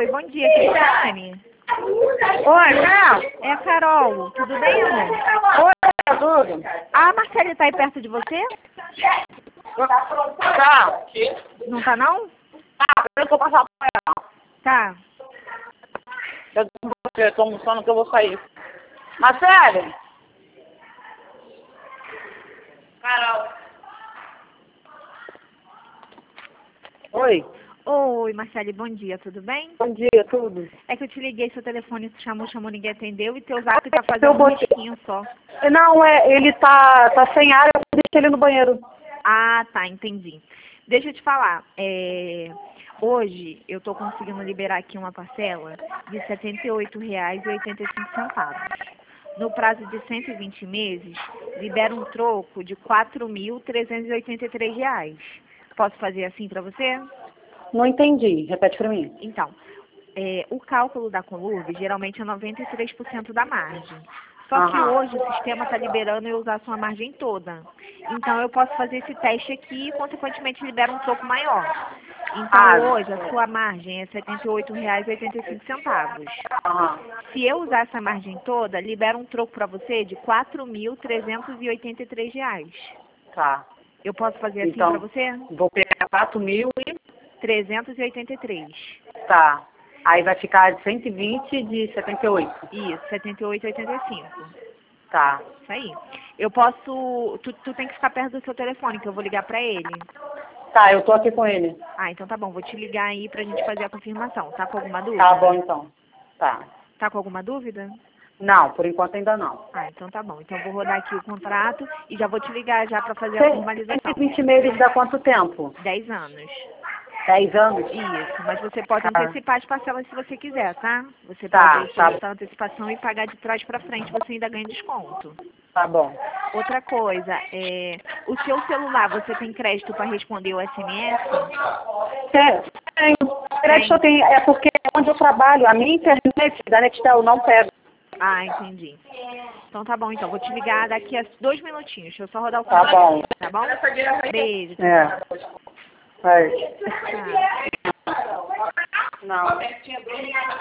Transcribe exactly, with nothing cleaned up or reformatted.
Oi, bom dia, Cristiane. Oi, Carol. É a Carol, tudo bem, amor? Oi, tudo? A Marcele tá aí perto de você? Tá. Não tá, não? Tá, eu vou passar pra ela. Tá. Eu tô com você, tô almoçando que eu vou sair. Marcele? Carol. Oi. Oi, Marcele, bom dia, tudo bem? Bom dia, tudo. É que eu te liguei, seu telefone chamou, chamou, ninguém atendeu e teu zap tá Eu fazendo um botei- risquinho só. Não, é, ele tá, tá sem ar, eu deixei ele no banheiro. Ah, tá, entendi. Deixa eu te falar, é... hoje eu tô conseguindo liberar aqui uma parcela de setenta e oito reais e oitenta e cinco centavos. No prazo de cento e vinte meses, libera um troco de quatro mil trezentos e oitenta e três reais. Posso fazer assim para você? Não entendi, repete pra mim. Então, é, o cálculo da Conurb geralmente é noventa e três por cento da margem. Só que Aham. hoje o sistema está liberando eu usar a sua margem toda. Então eu posso fazer esse teste aqui e consequentemente libera um troco maior. Então Ah, hoje a sua margem é setenta e oito reais e oitenta e cinco centavos. Aham. Se eu usar essa margem toda, libera um troco para você de quatro mil trezentos e oitenta e três reais. Tá. Eu posso fazer assim Então, para você? vou pegar quatro mil e... trezentos e oitenta e três. Tá. Aí vai ficar de cento e vinte de setenta e oito. Isso, setenta e oito e oitenta e cinco. Tá. Isso aí. Eu posso... Tu, tu tem que ficar perto do seu telefone, que eu vou ligar pra ele. Tá, eu tô aqui com ele. Ah, então tá bom. Vou te ligar aí pra gente fazer a confirmação. Tá com alguma dúvida? Tá bom, então. Tá. Tá com alguma dúvida? Não, por enquanto ainda não. Ah, então tá bom. Então eu vou rodar aqui o contrato e já vou te ligar já pra fazer a formalização. cento e vinte meses dá quanto tempo? Dez anos. Dez anos? Isso, mas você pode Tá. antecipar as parcelas se você quiser, tá? Você Tá, pode tá. solicitar antecipação e pagar de trás pra frente, você ainda ganha desconto. Tá bom. Outra coisa, é, o seu celular, você tem crédito para responder o S M S? Tem. Tenho. Crédito eu tenho. É porque onde eu trabalho, a minha internet da Nextel não pega. Ah, entendi. Então tá bom, então vou te ligar daqui a dois minutinhos. Deixa eu só rodar o Tá contrato, bom. tá bom? Beijo. É. Vai. Tchau. Não.